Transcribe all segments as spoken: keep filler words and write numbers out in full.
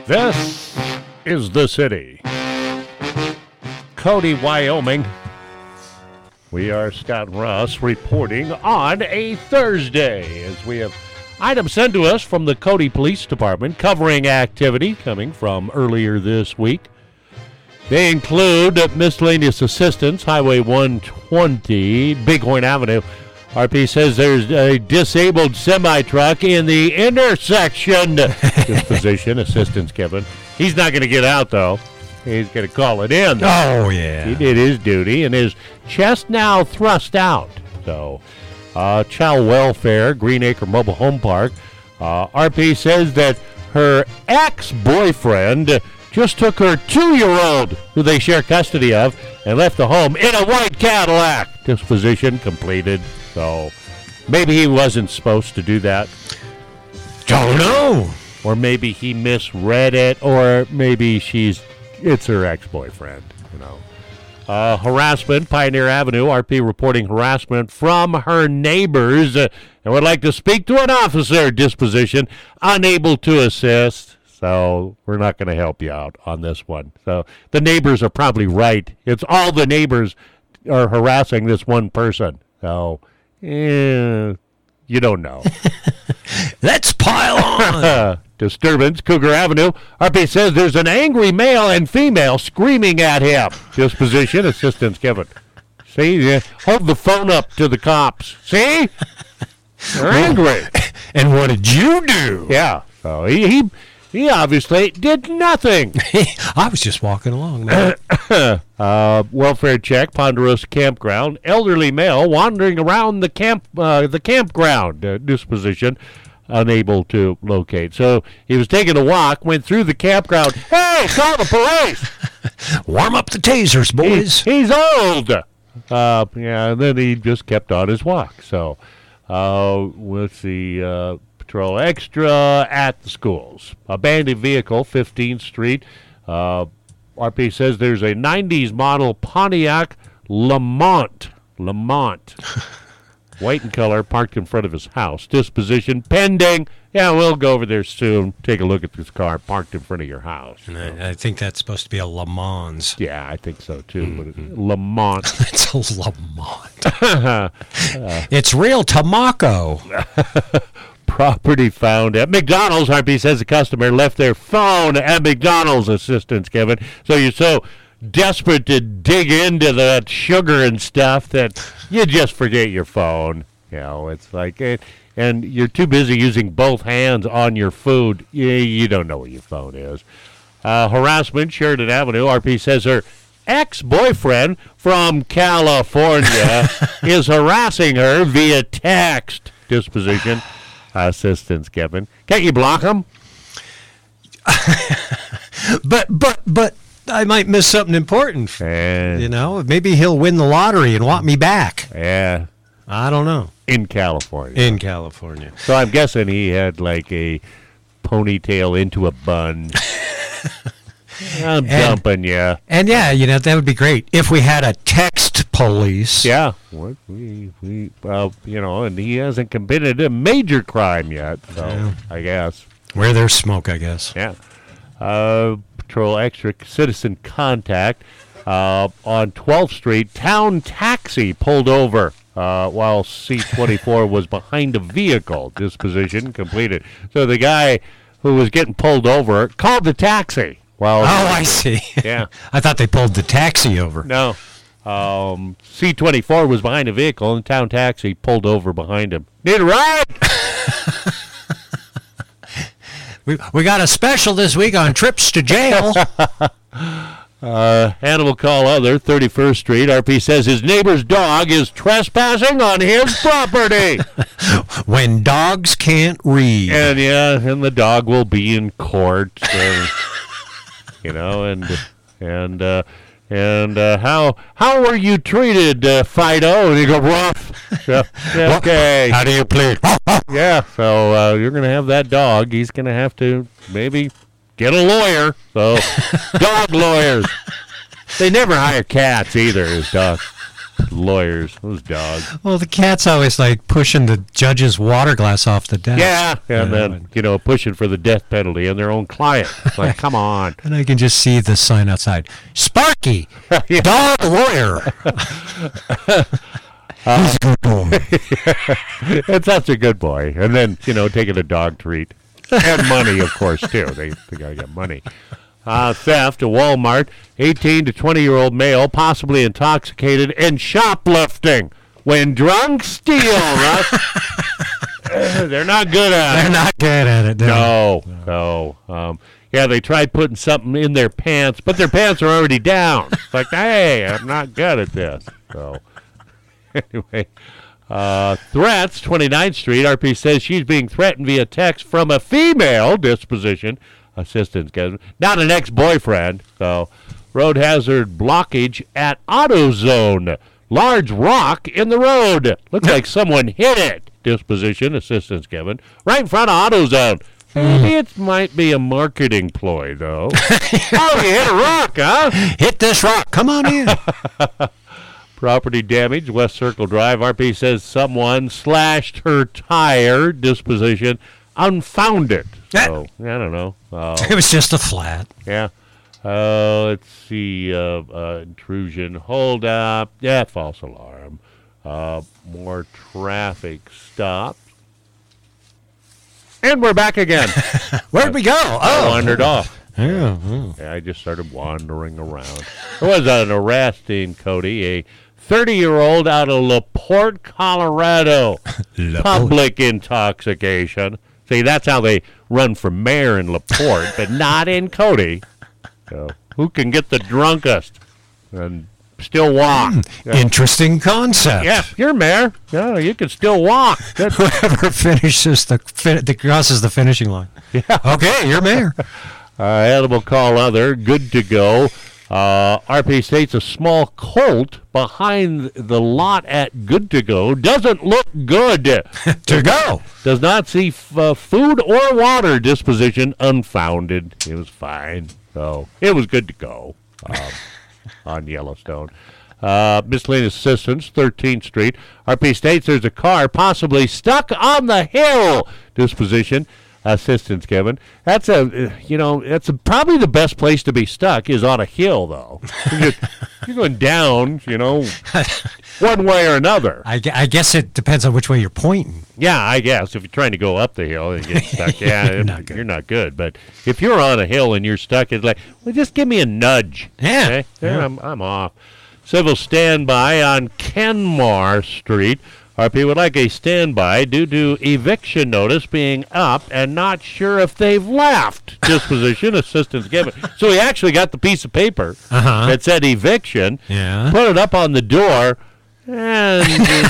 This is the city. Cody, Wyoming. We are Scott and Russ reporting on a Thursday as we have items sent to us from the Cody Police Department covering activity coming from earlier this week. They include miscellaneous assistance, Highway one twenty, Bighorn Avenue. R P says there's a disabled semi-truck in the intersection. Disposition, assistance, Kevin. He's not going to get out, though. He's going to call it in. Oh, yeah. He did his duty, and his chest now thrust out. So, uh, child welfare, Greenacre Mobile Home Park. Uh, R P says that her ex-boyfriend just took her two-year-old, who they share custody of, and left the home in a white Cadillac. Disposition completed. So maybe he wasn't supposed to do that. Don't know. Or maybe he misread it, or maybe she's it's her ex-boyfriend, you know. Uh, harassment, Pioneer Avenue, R P reporting harassment from her neighbors uh, and would like to speak to an officer. Disposition, unable to assist. So we're not going to help you out on this one. So the neighbors are probably right. It's all the neighbors are harassing this one person. So eh, you don't know. Let's pile on. Disturbance, Cougar Avenue. R P says there's an angry male and female screaming at him. Disposition, assistance, Kevin. See, uh, hold the phone up to the cops. See? They're angry. And what did you do? Yeah. So he he, he obviously did nothing. I was just walking along, man. uh, welfare check, Ponderosa Campground. Elderly male wandering around the camp uh, the campground. Uh, disposition, unable to locate. So he was taking a walk, went through the campground. Hey, call the police! Warm up the tasers, boys. He, he's old. Uh, yeah, and then he just kept on his walk. So uh, let's see. Uh, Patrol Extra at the schools. Abandoned vehicle, fifteenth Street. Uh, R P says there's a nineties model Pontiac Lamont. Lamont. White in color, parked in front of his house. Disposition pending. Yeah, we'll go over there soon. Take a look at this car parked in front of your house. And I, I think that's supposed to be a Le Mans. Yeah, I think so too. Mm-hmm. But Lamont. It's a Lamont. uh, it's real Tamaco. Property found at McDonald's. R P says the customer left their phone at McDonald's. Assistance, Kevin. So you're so desperate to dig into that sugar and stuff that you just forget your phone. You know, it's like, it, and you're too busy using both hands on your food. You, you don't know what your phone is. Uh, harassment, Sheridan Avenue. R P says her ex-boyfriend from California is harassing her via text. Disposition. Assistance, Kevin. Can't you block him? but, but, but I might miss something important. And, you know, maybe he'll win the lottery and want me back. Yeah. I don't know. In California. In California. So I'm guessing he had like a ponytail into a bun. I'm and, dumping you. And yeah, you know, that would be great if we had a text police. Yeah. What we we well, you know, and he hasn't committed a major crime yet, so yeah. I guess. Where there's smoke, I guess. Yeah. Uh, Patrol Extra Citizen Contact uh, on twelfth Street. Town taxi pulled over uh, while C twenty-four was behind a vehicle. Disposition completed. So the guy who was getting pulled over called the taxi. Well, oh, I see. Yeah. I thought they pulled the taxi over. No. Um, C twenty-four was behind a vehicle, and town taxi pulled over behind him. Need a ride? we, we got a special this week on trips to jail. uh, animal call other, thirty-first Street. R P says his neighbor's dog is trespassing on his property. When dogs can't read. And, yeah, and the dog will be in court. So. You know, and and uh, and uh, how how were you treated, uh, Fido? And you go rough. Yeah, okay. How do you plead? Yeah. So uh, you're gonna have that dog. He's gonna have to maybe get a lawyer. So dog lawyers. They never hire cats either. As dog. Lawyers, those dogs. Well, the cat's always like pushing the judge's water glass off the desk. Yeah, and Yeah, then, you know, pushing for the death penalty and their own client. It's like, come on. And I can just see the sign outside. Sparky, Yeah. dog lawyer. He's a good boy. It's such a good boy. And then, you know, taking a dog treat. And money, of course, too. They, they got to get money. Uh, theft, a Walmart, eighteen to twenty-year-old male, possibly intoxicated, and shoplifting. When drunk, steal, Russ. Uh, They're not good at They're it. not good at it. No, no. Um, yeah, they tried putting something in their pants, but their pants are already down. It's like, hey, I'm not good at this. So, anyway, uh, threats, twenty-ninth Street. R P says she's being threatened via text from a female disposition assistance, not an ex-boyfriend. So, road hazard blockage at AutoZone. Large rock in the road. Looks like someone hit it. Disposition assistance given right in front of AutoZone. Maybe it might be a marketing ploy, though. Oh, you hit a rock, huh? Hit this rock. Come on in. Property damage, West Circle Drive. R P says someone slashed her tire. Disposition unfounded. So, I don't know. Uh, It was just a flat. yeah. Uh, let's see. Uh, uh, intrusion, hold up. Yeah, false alarm. Uh, more traffic stops. And we're back again. Where'd we go? I Oh, wandered off. yeah. oh. Yeah, I just started wandering around. There was an arrest in Cody, a thirty-year-old out of LaPorte, Colorado. Public intoxication. See, that's how they run for mayor in LaPorte, but not in Cody. So, who can get the drunkest and still walk? Yeah, Interesting concept. yeah, you're mayor. Yeah, you can still walk. Good. Whoever finishes the fin- the crosses the finishing line. Yeah. Okay, you're mayor. Uh, animal call other, good to go. Uh, R P states a small colt behind the lot at Good to Go doesn't look good. To go. Does not see f- uh, food or water. Disposition unfounded. It was fine. So it was good to go um, on Yellowstone. Uh, miscellaneous assistance, thirteenth Street. R P states there's a car possibly stuck on the hill. Disposition. Assistance, Kevin. That's a, you know, that's a, probably the best place to be stuck is on a hill, though. You're, just, you're going down, you know, one way or another. I, gu- I guess it depends on which way you're pointing. Yeah, I guess if you're trying to go up the hill and get stuck, yeah, You're it- not good. you're not good. But if you're on a hill and you're stuck, it's like, well, just give me a nudge. Yeah, Okay? There, yeah. I'm, I'm off. Civil standby on Kenmar Street. R P would like a standby due to eviction notice being up and not sure if they've left. Disposition assistance given. So he actually got the piece of paper Uh-huh. that said eviction, Yeah. put it up on the door, and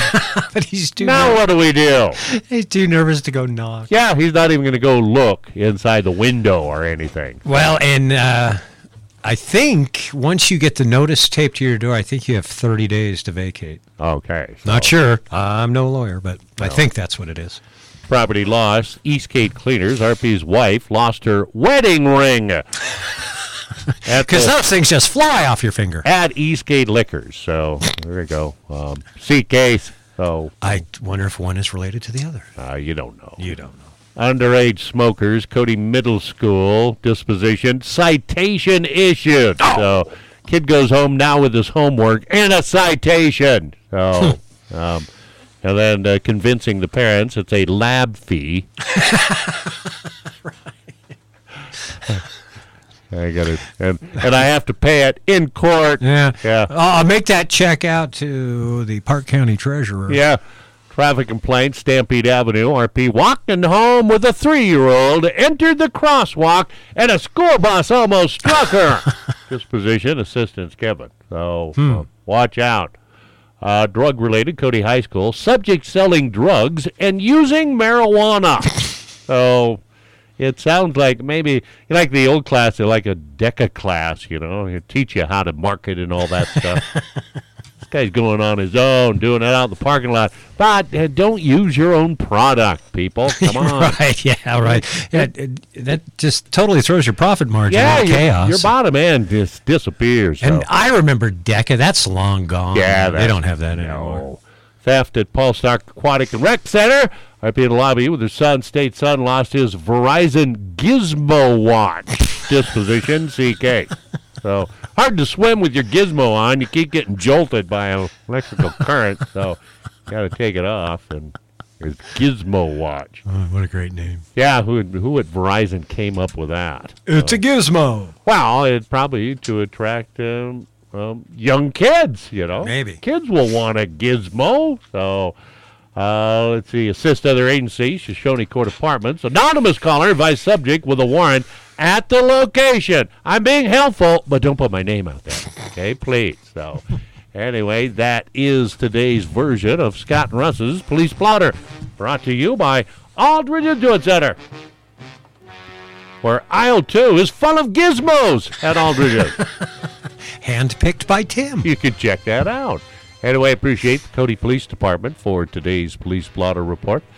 But he's too now ner- what do we do? he's too nervous to go knock. Yeah, he's not even going to go look inside the window or anything. Well, and uh, I think once you get the notice taped to your door, I think you have thirty days to vacate. Okay. so Not sure. I'm no lawyer, but I think that's what it is. Property loss. Eastgate Cleaners. R P's wife lost her wedding ring at, Because the, those things just fly off your finger. at Eastgate Liquors. So there you go. Um, seat case. So I wonder if one is related to the other. uh, you don't know. You don't know. Underage smokers, Cody Middle School, disposition, citation issued. So, kid goes home now with his homework and a citation. So, um, and then uh, convincing the parents it's a lab fee. I got it, and and I have to pay it in court. Yeah. Yeah. I'll make that check out to the Park County Treasurer. Yeah. Traffic complaint, Stampede Avenue. R P walking home with a three-year-old, entered the crosswalk, and a school bus almost struck her. Disposition, assistance Kevin. So uh, watch out. Uh, drug-related, Cody High School. Subject selling drugs and using marijuana. So it sounds like maybe like the old class, like a DECA class, you know. It teach you how to market and all that stuff. guy's going on his own, doing it out in the parking lot. But uh, don't use your own product, people. Come on. Right, yeah, right. Yeah, it- that just totally throws your profit margin Yeah, in your, chaos. your bottom end just disappears. And so. I remember DECA. That's long gone. Yeah, they that- don't have that no. anymore. Theft at Paul Stark Aquatic and Rec Center. R P in the lobby with her son. State son lost his Verizon Gizmo watch. Disposition C K. So hard to swim with your Gizmo on. You keep getting jolted by an electrical current. So got to take it off. And there's Gizmo watch. Oh, what a great name. Yeah, who who at Verizon came up with that? It's a gizmo. Well, it's probably to attract um, um, young kids, you know. Maybe. Kids will want a gizmo. So, uh, let's see. Assist other agencies, Shoshone Court Apartments. Anonymous caller advised subject with a warrant at the location. I'm being helpful, but don't put my name out there. Okay, please. So, anyway, that is today's version of Scott and Russ's Police Blotter. Brought to you by Aldridge Intuit Center, where aisle two is full of gizmos at Aldridge's. Handpicked by Tim. You can check that out. Anyway, appreciate the Cody Police Department for today's Police Blotter Report.